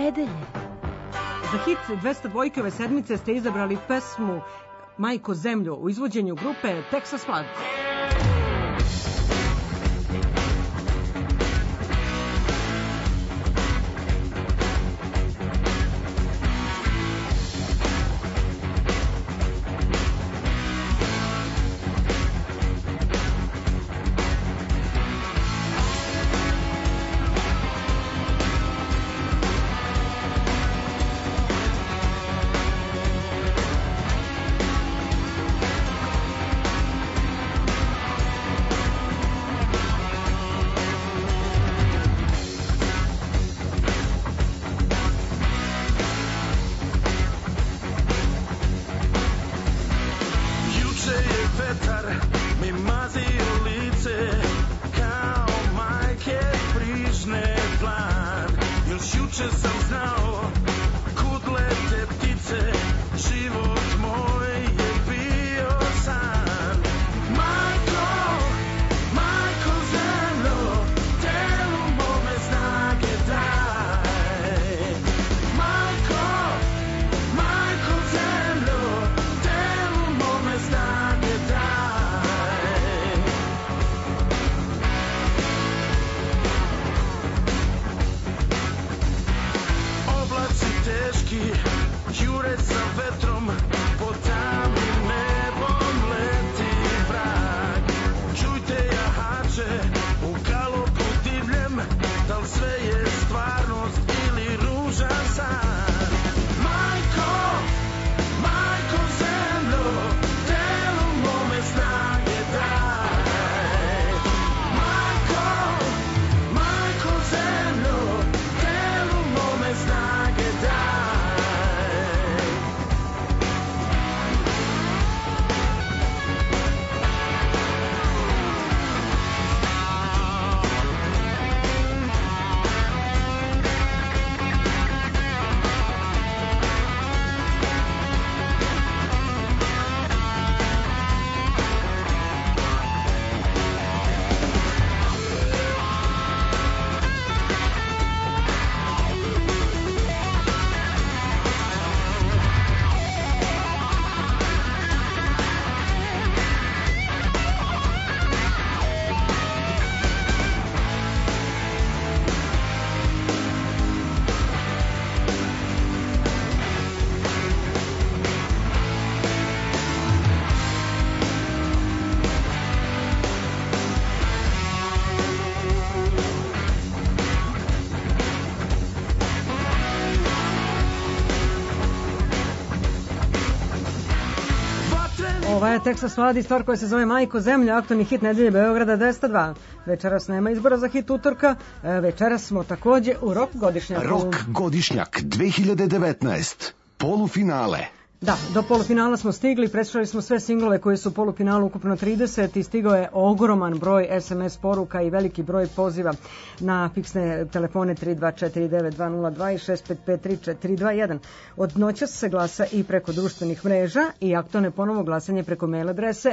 nedelje. Za hit 202 ove sedmice ste izabrali pesmu Majko zemljo u izvođenju grupe Texas Flood. Ovo je Texas Flood i stvar koja se zove Majko zemlja, aktualni hit nedelje Beograda 202. Večeras nema izbora za hit utorka, večeras smo takođe u Rock godišnjaku. Rock godišnjak 2019, polufinale. Da, do polufinala smo stigli, preslušali smo sve singlove koji su u polufinalu, ukupno 30 i stigao je ogroman broj SMS poruka i veliki broj poziva na fiksne telefone 3249-202 i 6553-421. Od noćas se glasa i preko društvenih mreža i aktualno je ponovo glasanje preko mail adrese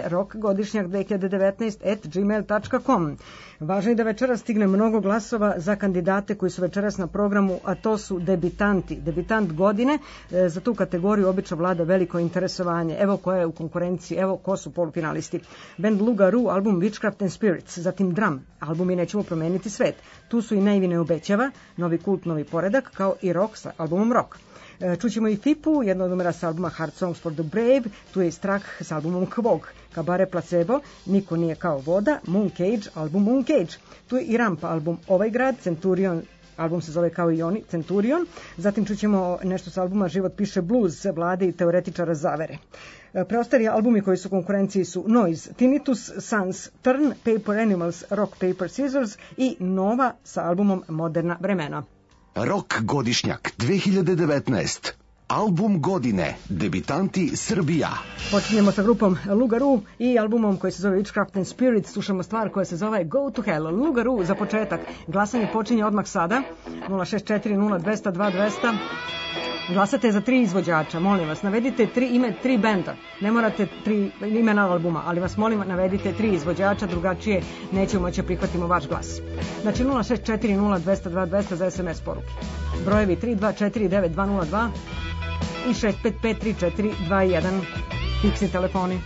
rockgodišnjak2019@gmail.com. Važno je da večeras stigne mnogo glasova za kandidate koji su večeras na programu, a to su debitanti. Debitant godine, za tu kategoriju obično vlada veliko interesovanje. Evo ko je u konkurenciji, evo ko su polufinalisti. Band Lugaru, album Witchcraft and Spirits, zatim Drum, album I nećemo promeniti svet. Tu su i Naivine obećava, Novi kult, novi poredak, kao i Rock sa albumom Rock. Čućemo i Fipu, jedno od numera sa albuma Hard Songs for the Brave, tu je i Strah sa albumom Kvog, Kabare Placebo, Niko nije kao voda, Mooncage, album Mooncage. Tu je i Rampa, album Ovaj grad, Centurion, album se zove kao i oni, Centurion. Zatim čućemo nešto sa albuma Život piše blues, Vlade i teoretičara zavere. Preostali albumi koji su u konkurenciji su Noise, Tinnitus, Sans, Turn, Paper Animals, Rock, Paper, Scissors i Nova sa albumom Moderna vremena. Rock godišnjak 2019, album godine, debitanti Srbija. Počinjemo sa grupom Lugaru i albumom koji se zove Witchcraft and Spirits. Slušamo stvar koja se zove Go to Hell. Lugaru za početak. Glasanje počinje odmah sada. 064 0200 2200. Glasate za 3 izvođača, molim vas, navedite ime 3 benda. Ne morate 3 imena albuma, ali vas molim, navedite 3 izvođača, drugačije nećemo moći prihvatimo vaš glas. Znači 0640-202-200 za SMS poruke. Brojevi 3249-202 i 655-3421, fiksni telefoni.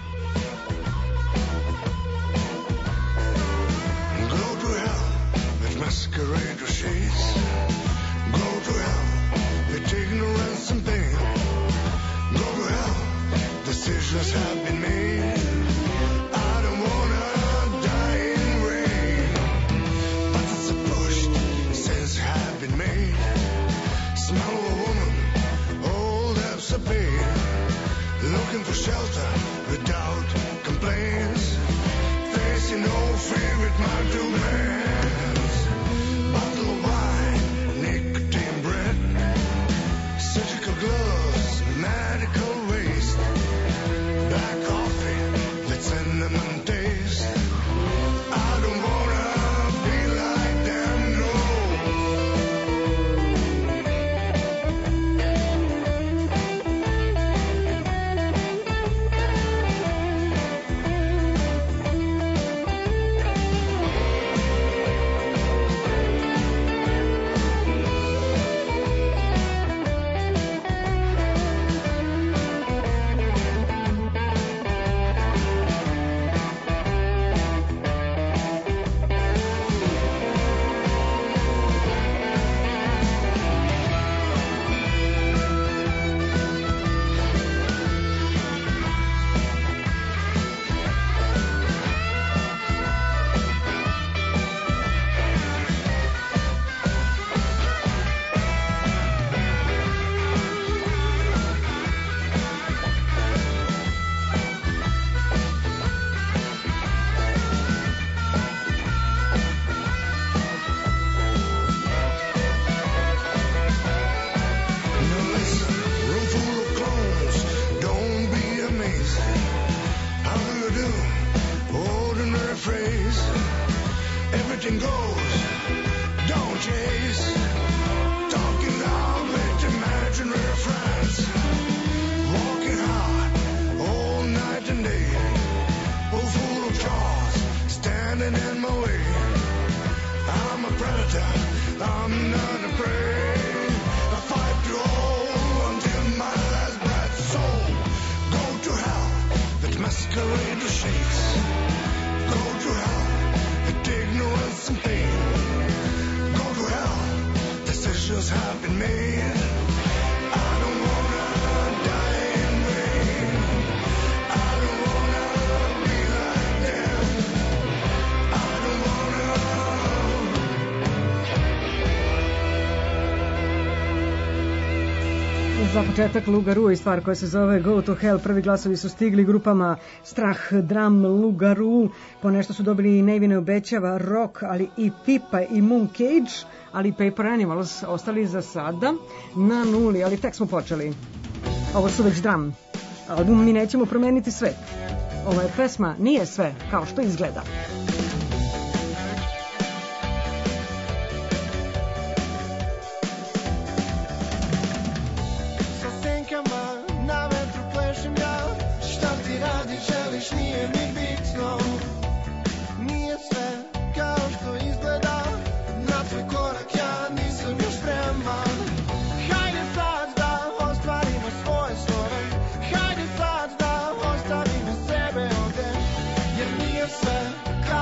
Masquerade of shades, go to hell with ignorance and pain. Go to hell, decisions have been made. I don't wanna die in rain. Buttons are pushed, sins have been made. Smell of a woman, old depths of pain. Looking for shelter without complaints. Facing no fear with my two hands. Gloves, medical waste, black coffee, let's send them and taste. I don't wanna be like them, no. Za početak Lugaru i stvar koja se zove Go to Hell. Prvi glasovi su stigli grupama Strah, Dram, Lugaru. Po nešto su dobili i Nevine obećava, Rock, ali i Pipa i Mooncage, ali Paper Animals ostali za sada na 0, ali tek smo počeli. Ovo su već Dram. Album Mi nećemo promeniti svet. Ovo je pesma Nije sve kao što izgleda. Nije mi bitno, nije sve kao što izgleda, na tvoj korak ja nisam još spreman. Hajde sad da ostvarimo svoje snove, hajde sad da ostavimo sebe ovde, jer nije sve kao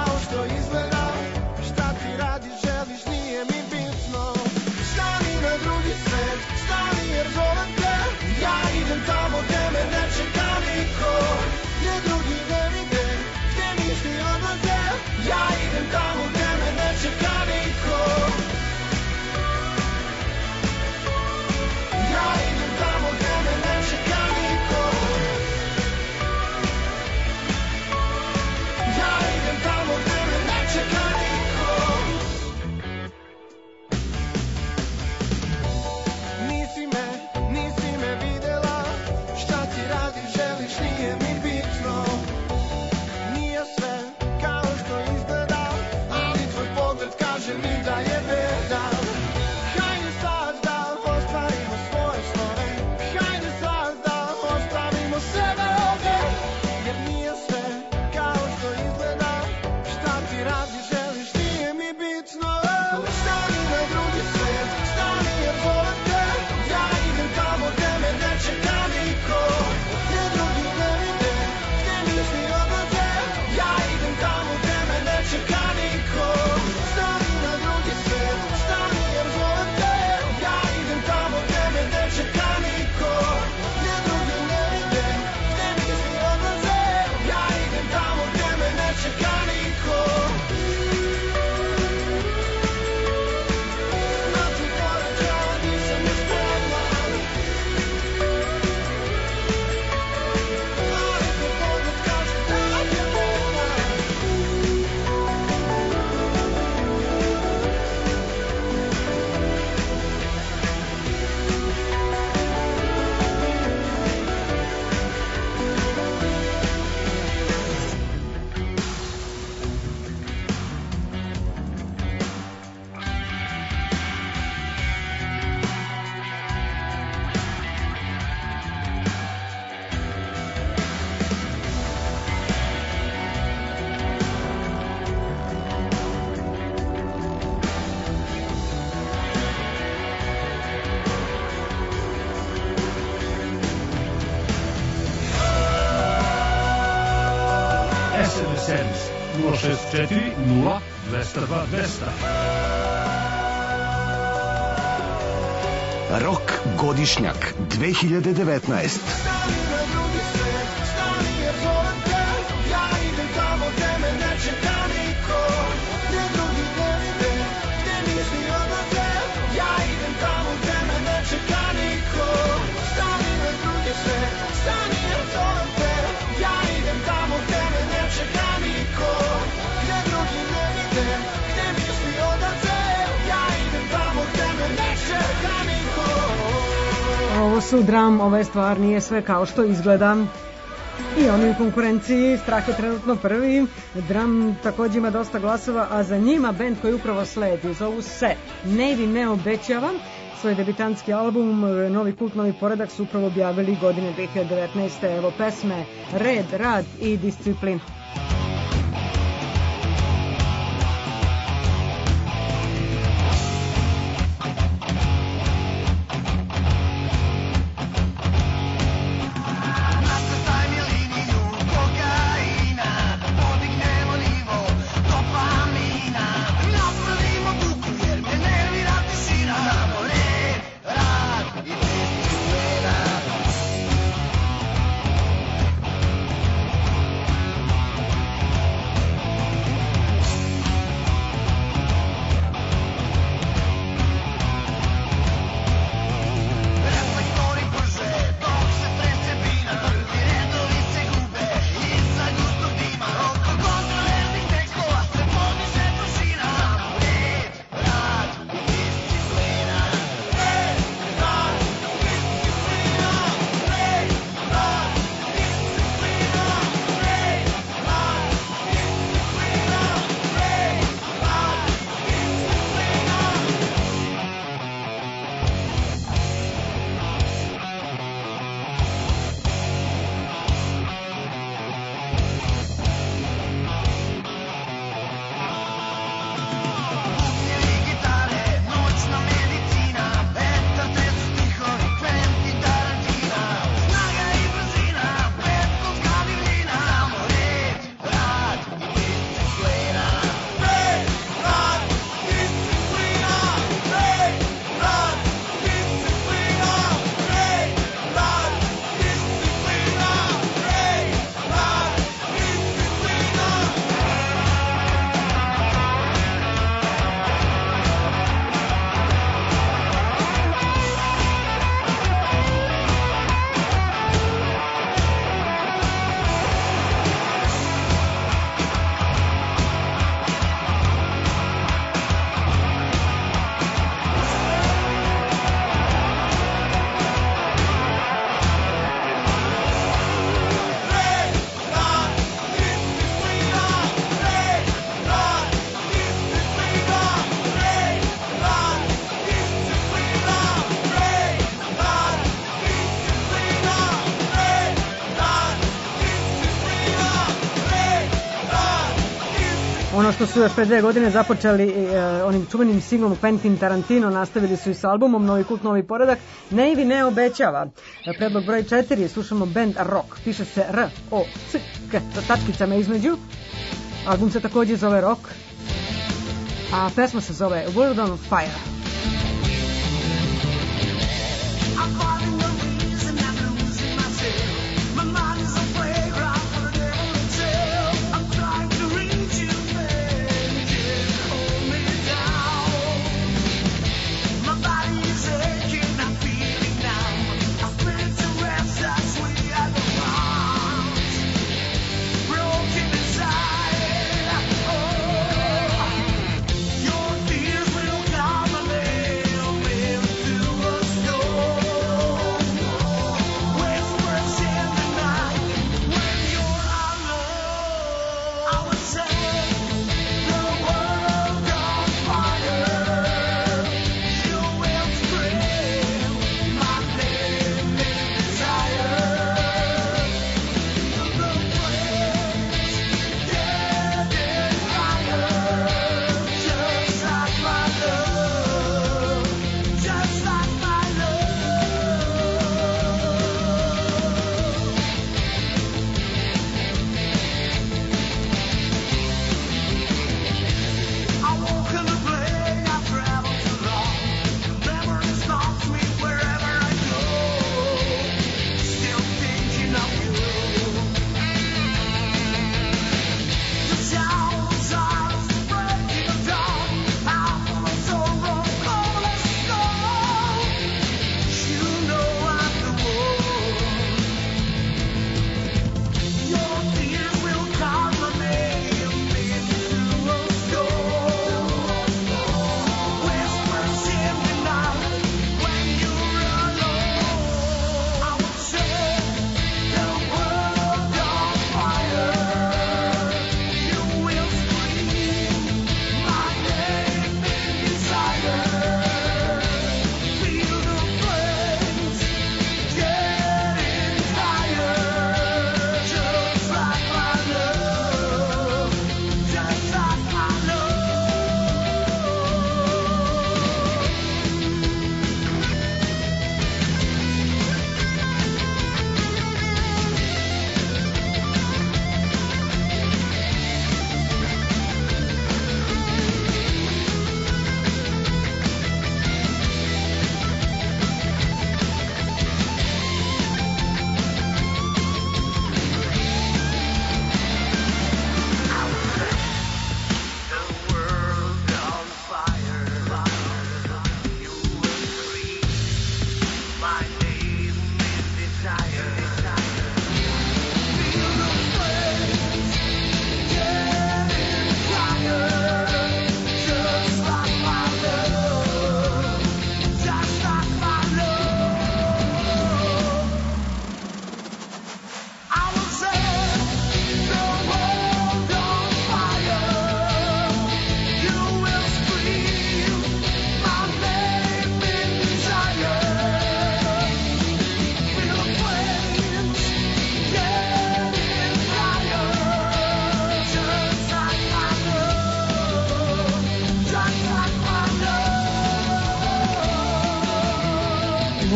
064 0 202 200. Rok godišnjak 2019. Stani na drugi svet, stani jer zovem te. Ja idem tamo gde me ne čeka niko, gde drugi ne vide, gde misli odlaze. Ja idem tamo gde me ne čeka niko. Stani na drugi svet, stani jer zovem te. Ja idem tamo gde me ne čeka niko, gde drugi ne vide, gde misli odlaze. Ja idem tamo gde me ne čeka niko. Ovo su Dram, ova je stvar, nije sve kao što izgleda. I oni u konkurenciji, Strah je trenutno prvi, Dram takođe ima dosta glasova, a za njima bend koji upravo sledi, zovu se Navy ne obećava. Svoj debitantski album, novi kult, novi poredak su upravo objavili godine 2019. Evo pesme Red, rad i disciplina. Ono što su još pre 2 godine započeli onim čuvenim singlom Quentin Tarantino, nastavili su i sa albumom Novi kult, novi poredak. Navy ne obećava. Predlog broj 4, slušamo band Rock. Piše se R-O-C-K sa tačkicama između. Album se takođe zove Rock, a pesma se zove World on Fire. Your tears will come.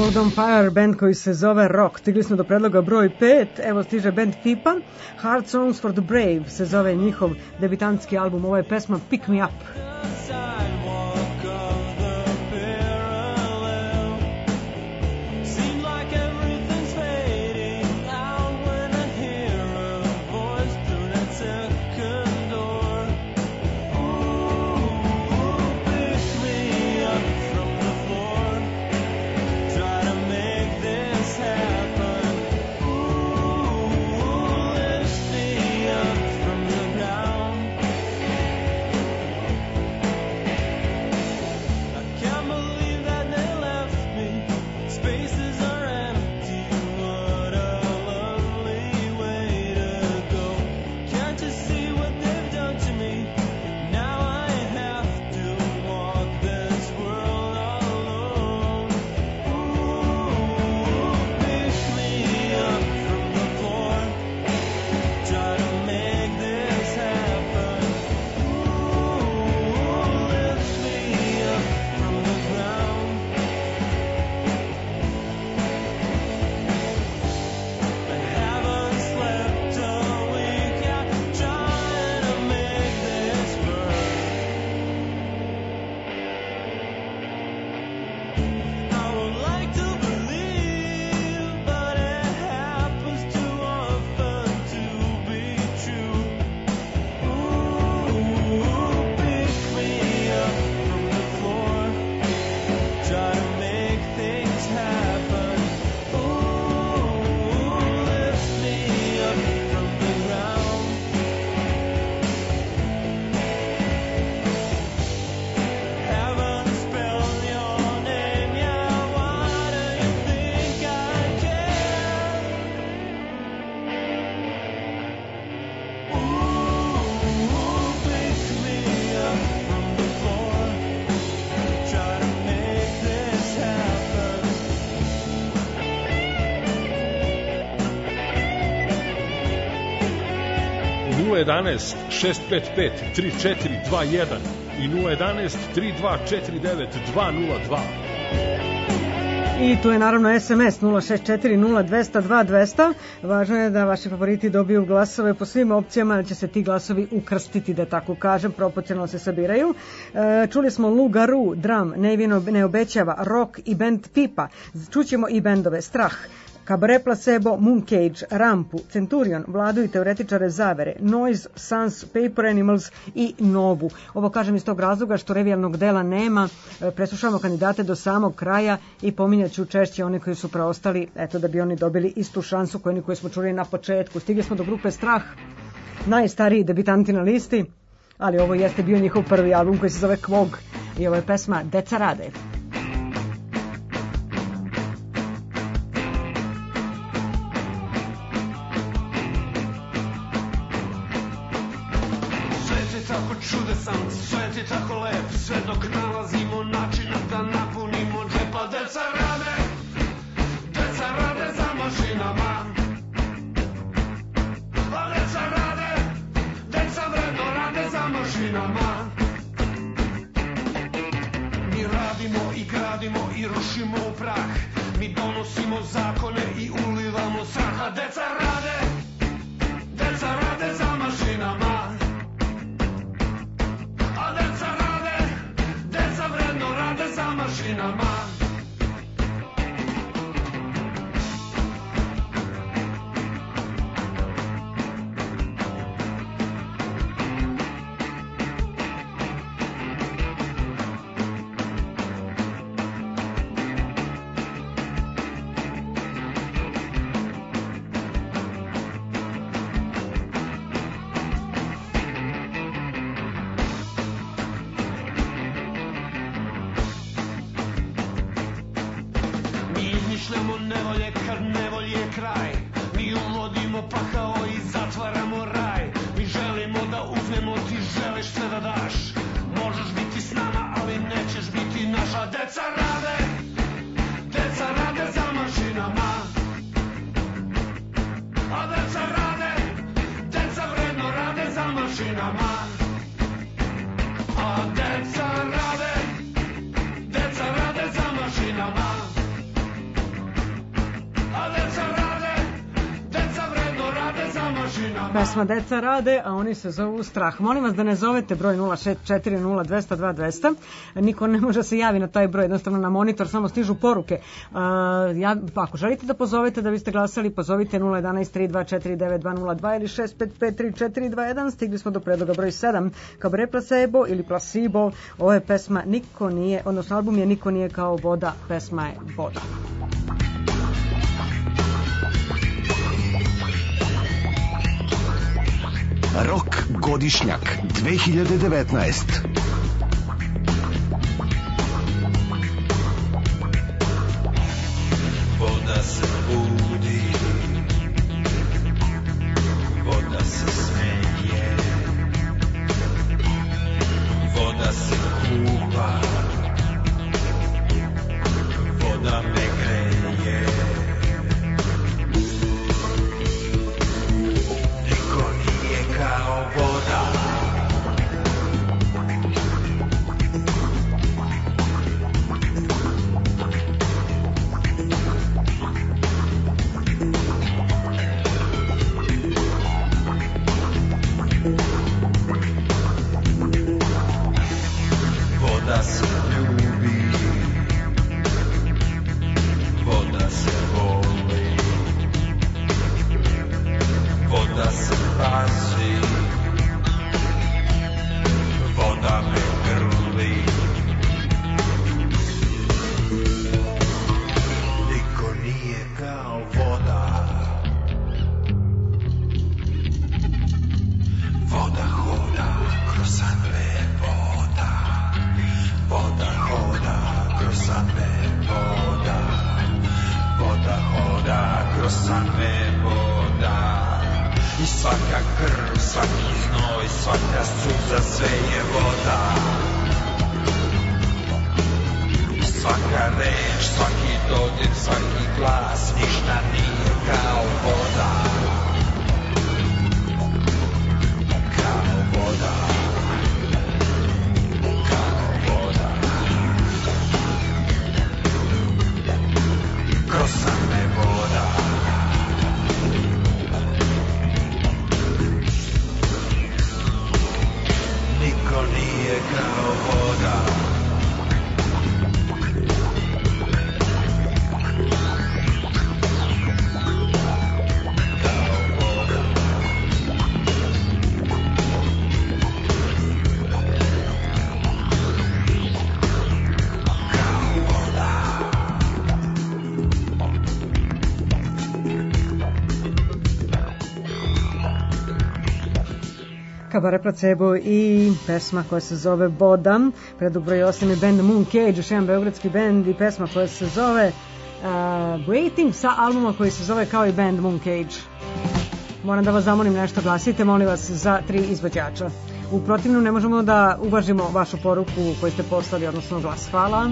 World on Fire, band koji se zove Rock. Stigli smo do predloga broj 5, evo stiže band Pipa. Hard Songs for the Brave se zove njihov debitantski album, ovo je pesma Pick Me Up. U 11 655 3421 i 011 3249 202. I tu je naravno SMS 064 0200 200. Važno je da vaši favoriti dobiju glasove po svim opcijama, da će se ti glasovi ukrstiti, da tako kažem, proporcionalno se sabiraju. Čuli smo Lugaru, Dram, Nevino ne obećava, Rock i band Pipa. Čućemo i bendove Strah, Cabaret Placebo, Mooncage, Rampu, Centurion, Vladu i teoretičare zavere, Noise, Sans, Paper Animals i Novu. Ovo kažem iz tog razloga što revijalnog dela nema, preslušamo kandidate do samog kraja i pominjat ću češće one koji su preostali, eto da bi oni dobili istu šansu koju oni koji smo čuli na početku. Stigli smo do grupe Strah, najstariji debitanti na listi, ali ovo jeste bio njihov prvi album koji se zove Kvog i ovo je pesma Deca rade. Čudesan, svet je tako lep, sve dok nalazimo načina da napunimo džepa. Deca rade za mašinama, a deca vredno rade za mašinama. Mi radimo i gradimo i rušimo u prah, mi donosimo zakone i ulivamo strah, a deca rade za mašinama. Mašinama. Izmišljamo nevolje kad nevolji je kraj, mi uvodimo pakao i zatvaramo raj. Mi želimo da uzmemo, ti želiš sve da daš, možeš biti s nama, ali nećeš biti naša. Deca rade za mašinama, a deca vredno rade za mašinama. A deca rade za mašinama. Pesma Deca rade, a oni se zovu Strah. Molim vas da ne zovete broj 0640200. Niko ne može se javi na taj broj, jednostavno na monitor samo stižu poruke. Ako želite da pozovete da biste glasali, pozovite 011-324-9202 ili 655-3421. Stigli smo do predloga broj 7. Cabaret Placebo ili Placebo. Ovo je pesma Niko nije, odnosno album je Niko nije kao voda, pesma je Voda. Rok godišnjak 2019. Voda se budi, voda se smeje, voda se kupa, voda me greje. Niko nije kao voda. Voda se ljubi, voda se voli, voda se pazi, voda me grli. Niko nije kao voda. Voda hoda kroz sanve voda. Voda hoda kroz sanve voda. Voda hoda kroz sanve voda. I svaka krv, svaki znoj, svaka suza, sve je voda. Svaka reč, svaki dodir, svaki glas, ništa nije kao voda. Kao voda. Kao voda. Kroz sanve voda. Niko nije kao voda. Cabaret Placebo i pesma koja se zove Voda. Predlog broj 8 je band Mooncage, još jedan beogradski band, i pesma koja se zove Waiting sa albuma koji se zove kao i band Mooncage. Moram da vas zamolim nešto, glasite molim vas za 3 izvođača. U protivnom ne možemo da uvažimo vašu poruku koju ste poslali, odnosno glas. Hvala.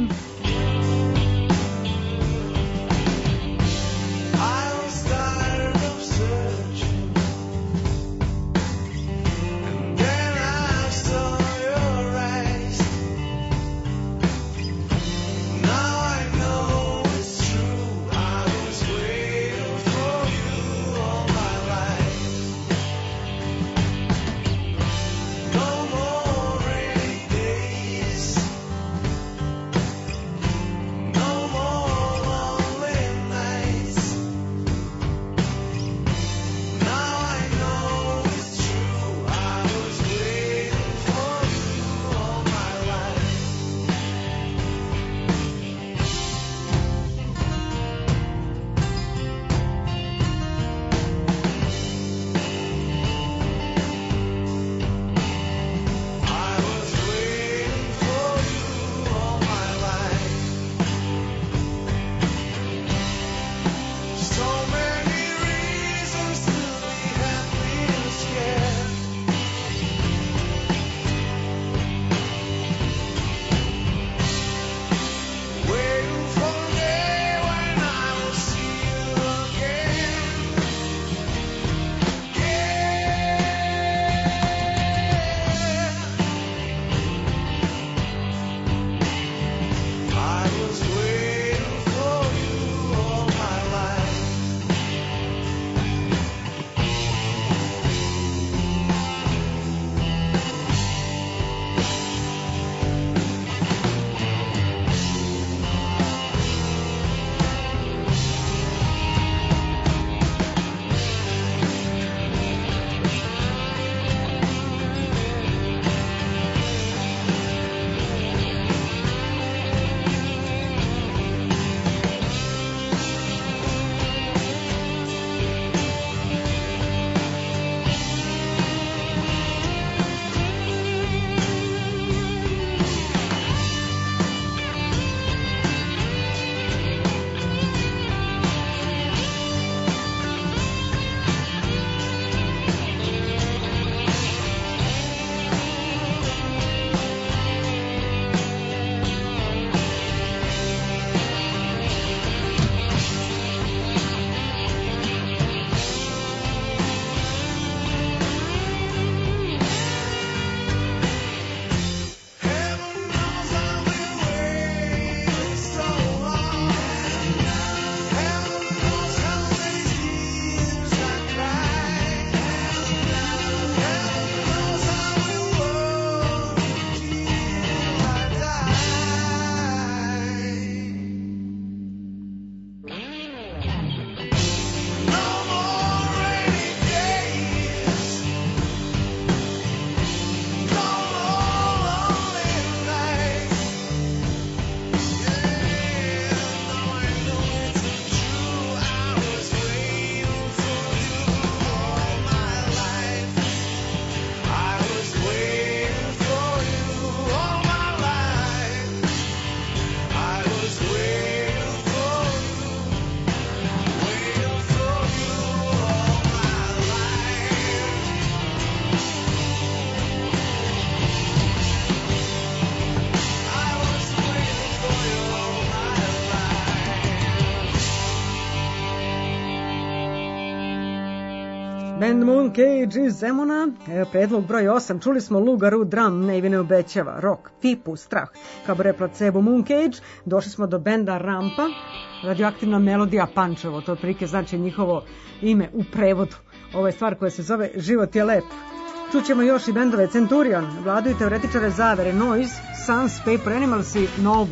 Band Mooncage iz Zemuna, predlog broj 8. Čuli smo Lugaru, Drum, Navy ne obećava, Rock, Pipu, Strah, Kabare placebo, Mooncage. Došli smo do benda Rampa, radioaktivna melodija Pančevo, to otprilike znači njihovo ime u prevodu. Ovo je stvar koja se zove Život je lep. Čućemo još i bendove Centurion, Vladu i teoretičare zavere, Noise, Sans, Paper Animals i Novu.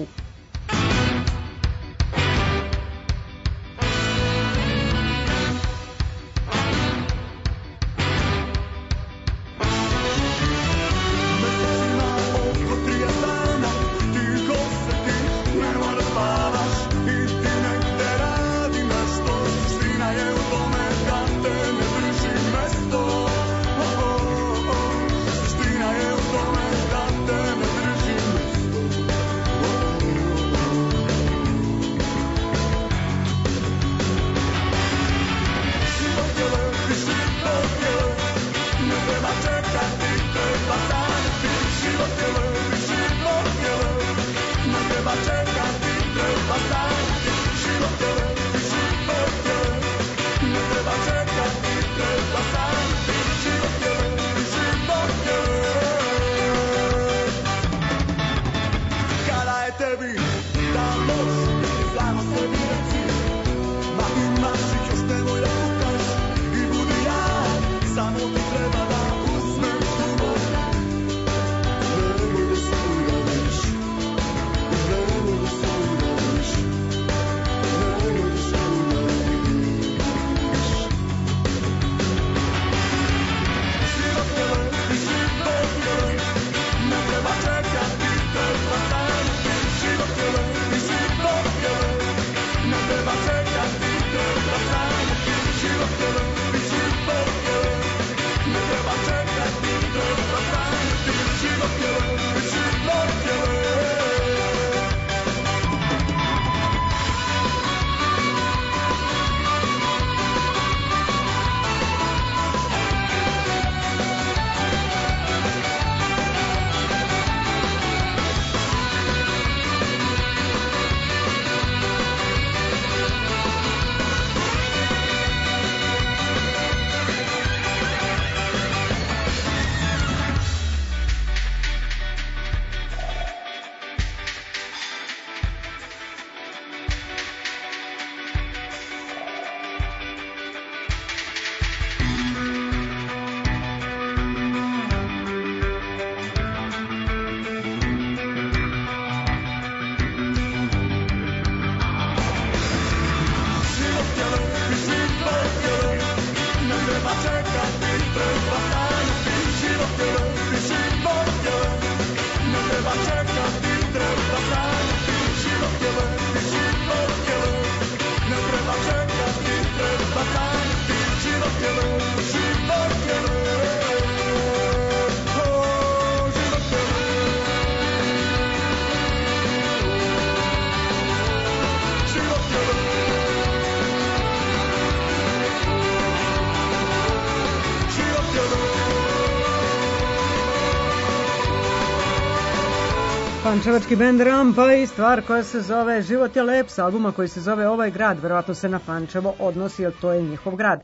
Pančevački bend Rampa i stvar koja se zove Život je lep, s albuma koji se zove Ovaj grad, verovatno se na Pančevo odnosi, jer to je njihov grad.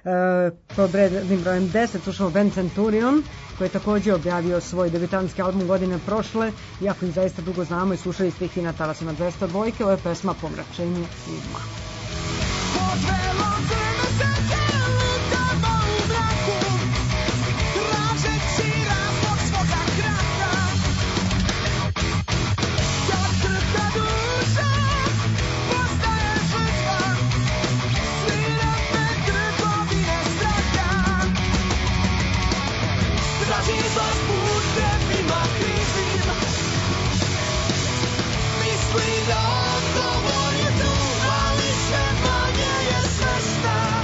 Pod rednim brojem 10 slušamo band Centurion, koji je također objavio svoj debitanski album godine prošle, iako ih zaista dugo znamo i slušali ste ih i na talasima 202, ovo je pesma Pomračenje uma. Podvelo crno srce, lutamo u mraku, tražeći razlog svoga kraka. Kad crta duša postaje žrtva, svirate trgovine straha. Traži izlaz putevima krizim, misli da odgovor je tu, ali sve manje je svesna.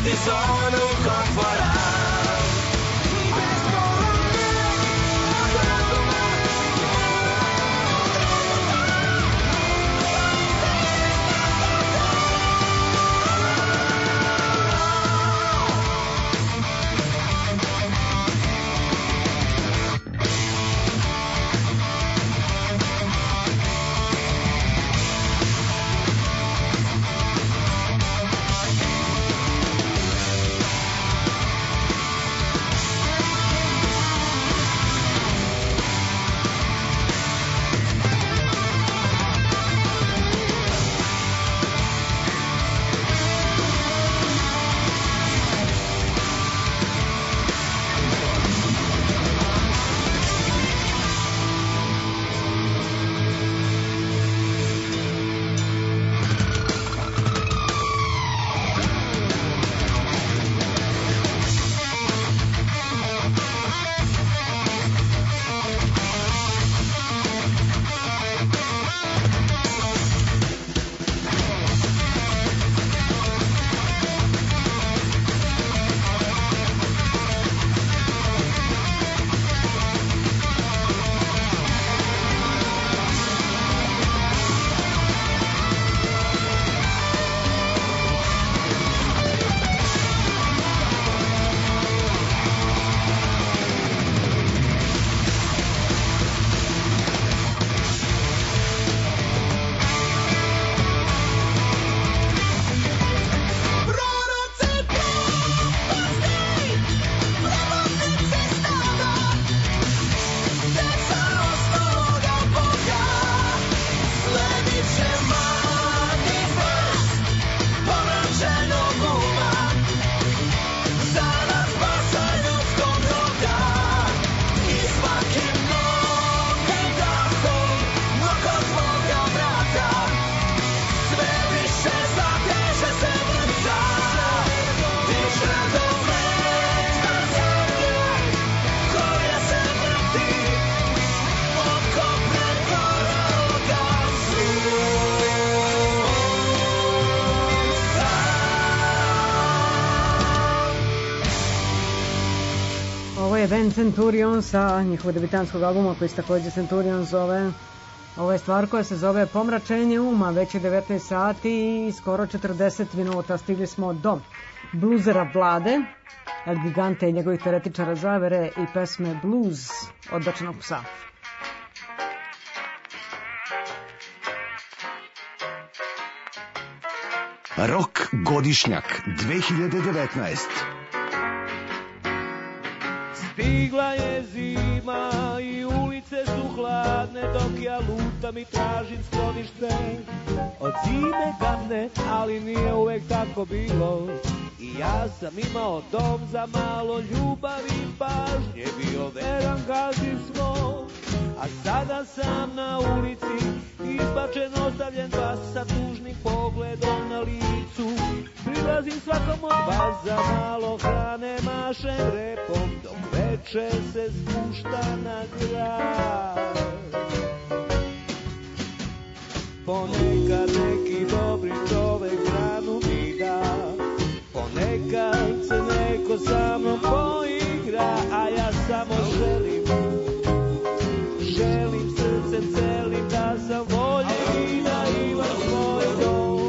pusti zonu komfora. Band Centurion sa njihovog debitanskog albuma koji se takođe Centurion zove. Ovo je stvar koja se zove Pomračenje uma, već je 19 sati i skoro 40 minuta. Stigli smo do bluzera Vlade, El Gigante i njegovih teoretičara zavere i pesme Blues od Dačanog psa. Rok godišnjak 2019. Stigla je zima i ulice su hladne, dok ja lutam i tražim sklonište. Od zime gadne, ali nije uvek tako bilo. I ja sam imao dom za malo ljubavi i pažnje, bio veran gazdi svom. A sada sam na ulici, izbačen, ostavljen vas sa tužnim pogledom na licu. Prilazim svakom od vas za malo hrane, mašem repom, dok veče se spušta na grad. Ponekad neki dobri čovek hranu mi da, ponekad se neko sa mnom poigra, a ja samo želim srcem celim da sam voljen i da imam svoj dom.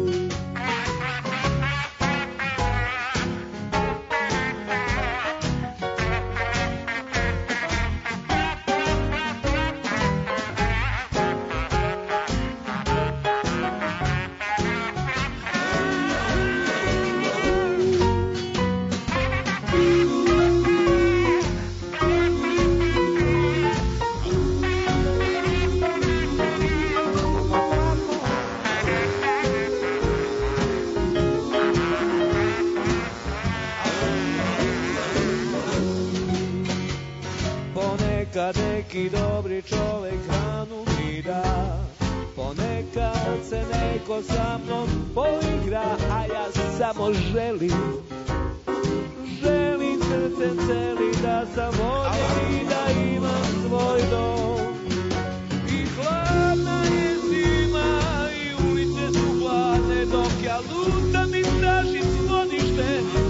Ponekad neki dobri čovek hranu mi da, ponekad se neko sa mnom poigra, a ja samo želim srcem celi da sam voljen i da imam svoj dom. I hladna je zima i ulice su hladne, dok ja lutam i tražim sklonište.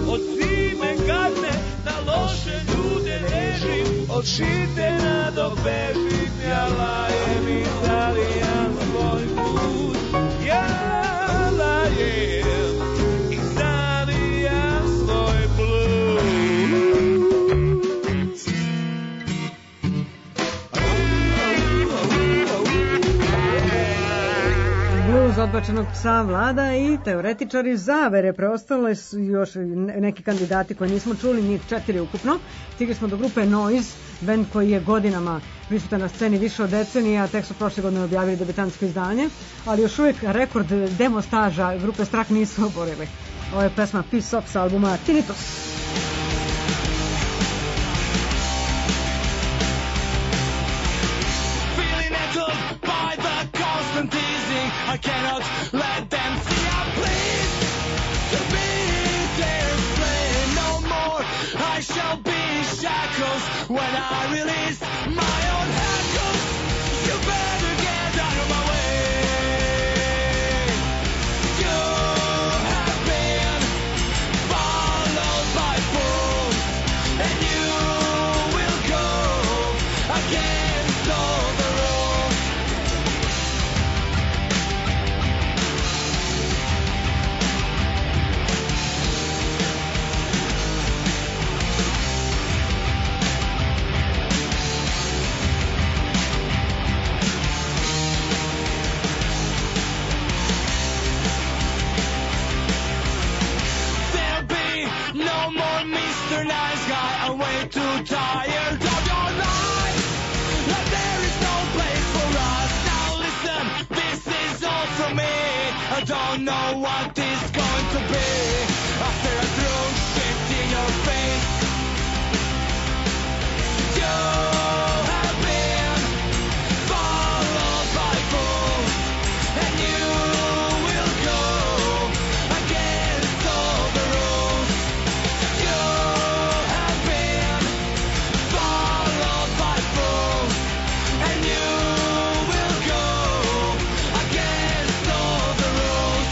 očitena dok bežim, ja lajem i zavijam svoj put. Ja lajem i zavijam svoj blues. Blues odbačenog psa Vlada i teoretičari zavere. Preostale su još neki kandidati koje nismo čuli, njih 4 ukupno. Stigli smo do grupe Noise, band koji je godinama prisutan na sceni više od decenija, tek su prošle godine objavili debitantsko izdanje, ali još uvijek rekord demo staža grupe Strah nisu oborili. Ovo je pesma Peace Off sa albuma Tinnitus. I cannot let them see I'm pleased to be their slave no more. I shall be shackles when I release my own hackles. You better get out of my way. You have been followed by fools, and you will go against all the rules. No more Mr. Nice Guy, I'm way too tired of your lies. Like there is no place for us. Now listen, this is all from me. I don't know what is going to be after I throw shit in your face. You have been followed by fools, and you will go against all the rules. You have been followed by fools, and you will go against all the rules.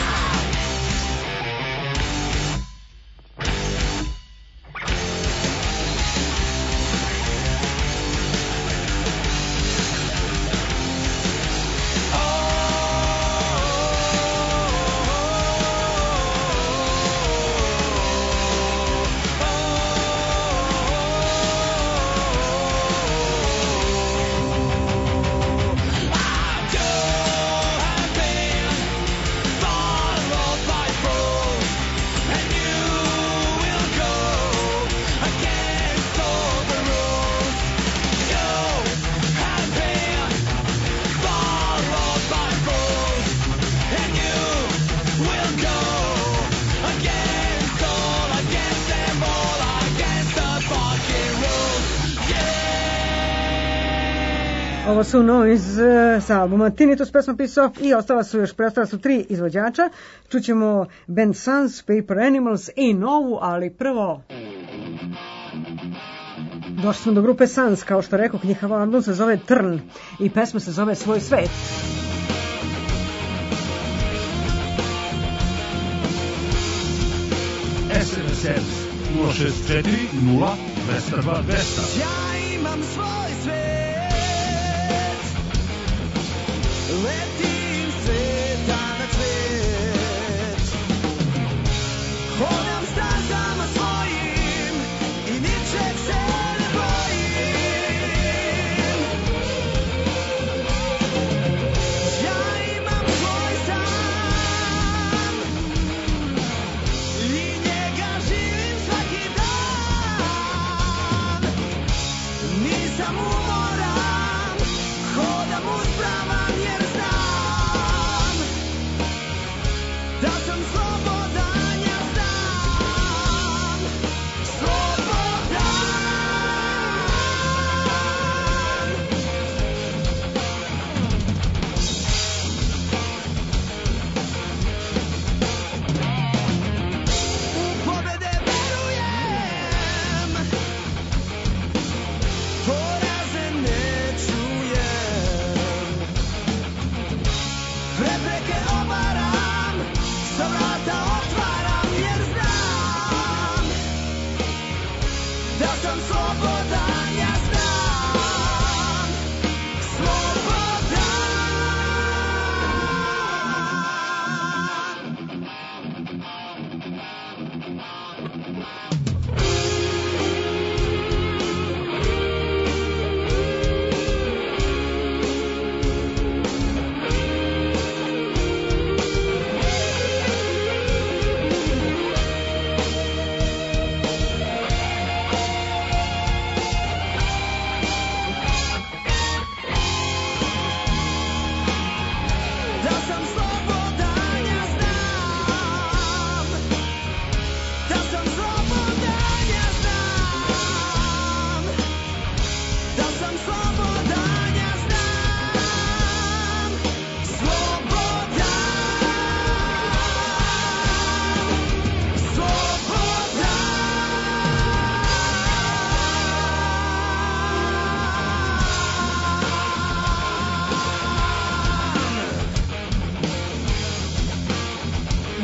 Ovo su Noise sa albuma Tinnitus, pesma Peace Off i preostala su 3 izvođača. Čućemo band Sons, Paper Animals i novu, ali prvo došli smo do grupe Sons, kao što rekao, njihov album se zove Trn i pesma se zove Svoj svet. SMS 064 0 202 200. Ja imam svoj svet, letim sveta na cvet, hodam stazama svojim i ničeg se ne bojim. Ja imam svoj san i njega živim svaki dan. Nisam umor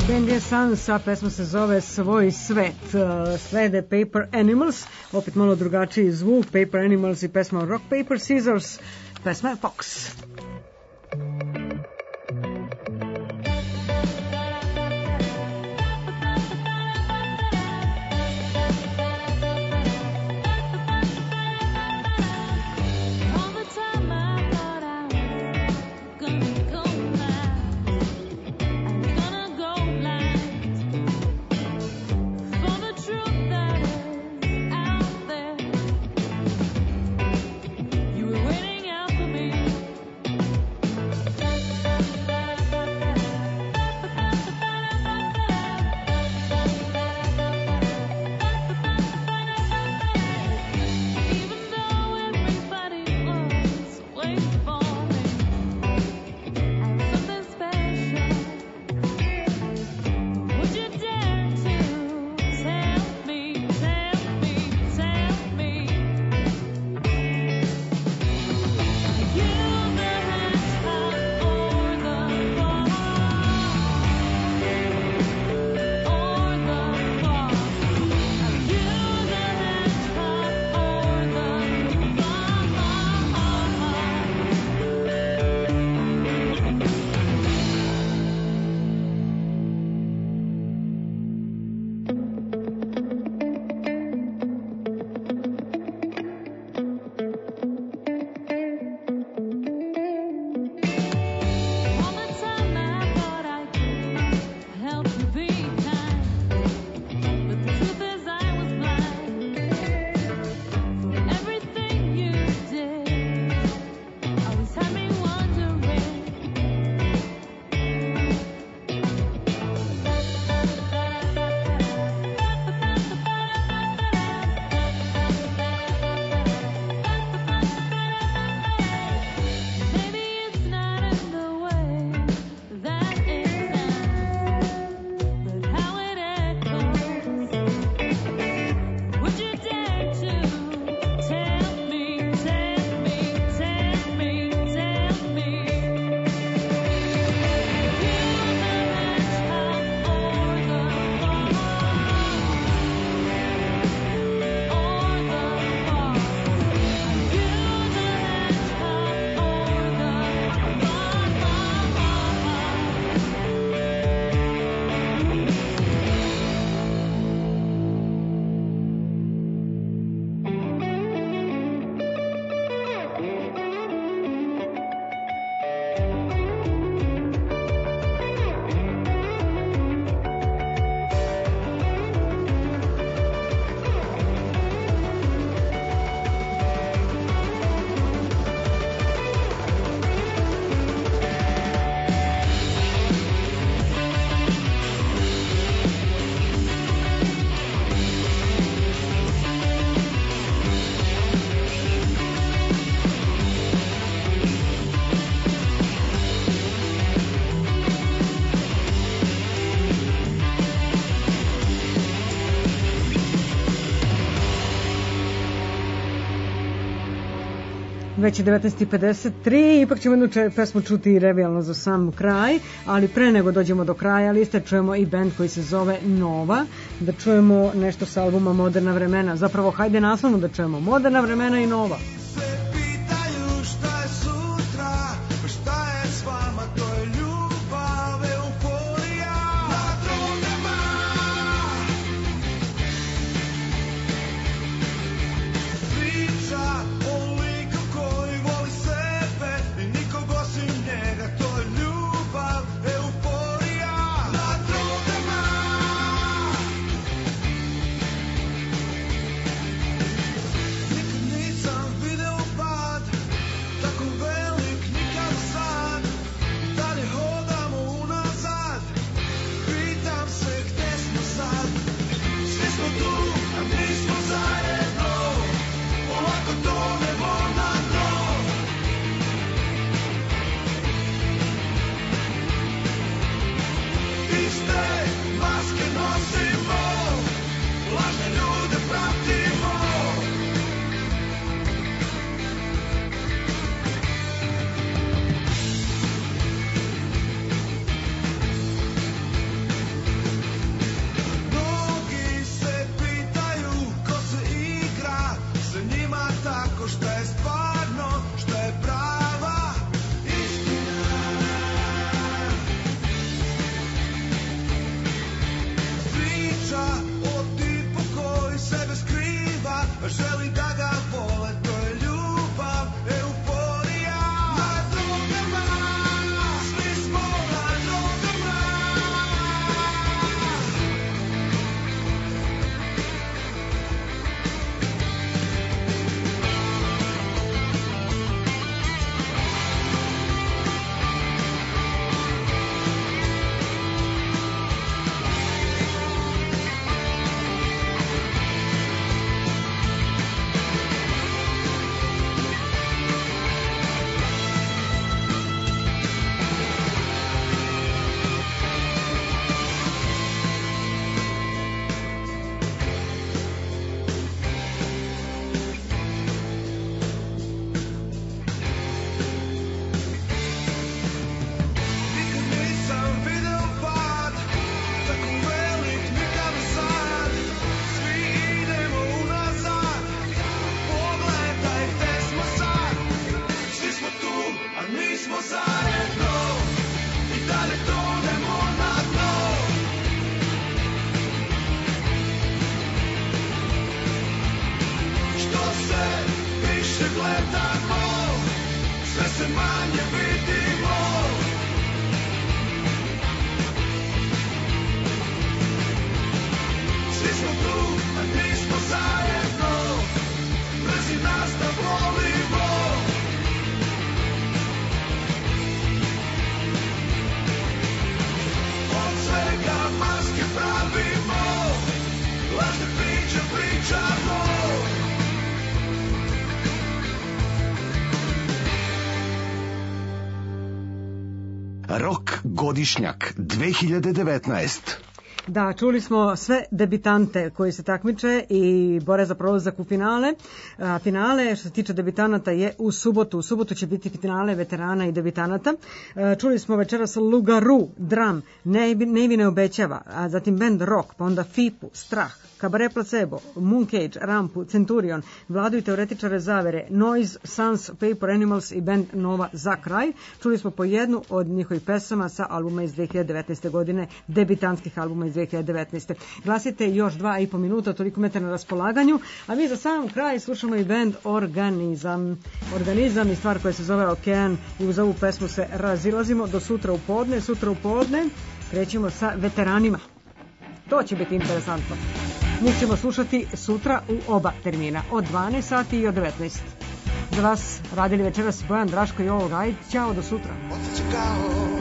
Band je Sansa, pesma se zove Svoj svet. Slede Paper Animals, opet malo drugačiji zvuk, Paper Animals i pesma Rock Paper Scissors, pesma je Fox. Već je 19.53, ipak ćemo jednu pesmu čuti revijalno za sam kraj, ali pre nego dođemo do kraja liste čujemo i band koji se zove Nova, da čujemo nešto sa albuma Moderna vremena, zapravo hajde naslovno da čujemo Moderna vremena i Nova. Nisam želi da ga vole, to je ljubav, euforija. Na drogama, svi smo na drogama. Nikad nisam video pad, tako velik nikad do sad. Svi idemo unazad, pogledaj gde smo sad. Svi smo tu, a nismo zajedno, i dalje tonemo na dno. Što se više gledamo, sve se manje vidimo. Svi smo tu, a nismo zajedno, mrzi nas da volimo. Od svega maske pravimo, lažne priče pričamo. Rok godišnjak 2019. Da, čuli smo sve debitante koji se takmiče i bore za prolazak u finale. Finale, što se tiče debitanata, je u subotu. U subotu će biti finale veterana i debitanata. Čuli smo večeras Lugaru, Dram, Navy ne obećava, a zatim band Rock, pa onda Fipu, Strah, Cabaret Placebo, Mooncage, Rampu, Centurion, Vladu i teoretičare zavere, Noise, Sons, Paper Animals i band Nova za kraj. Čuli smo po jednu od njihovih pesama sa albuma iz 2019. godine, debitantskih albuma iz 2019. Glasite još 2,5 minuta, toliko imate na raspolaganju, a mi za sam kraj slušamo i band Organizam. Organizam i stvar koja se zove Okean i uz ovu pesmu se razilazimo do sutra u podne. Sutra u podne krećemo sa veteranima. To će biti interesantno. Njih ćemo slušati sutra u oba termina, od 12 sati i od 19. Za vas radili večeras Bojan Draško i Jovo Gajić. Ćao, do sutra. Odsjeća kao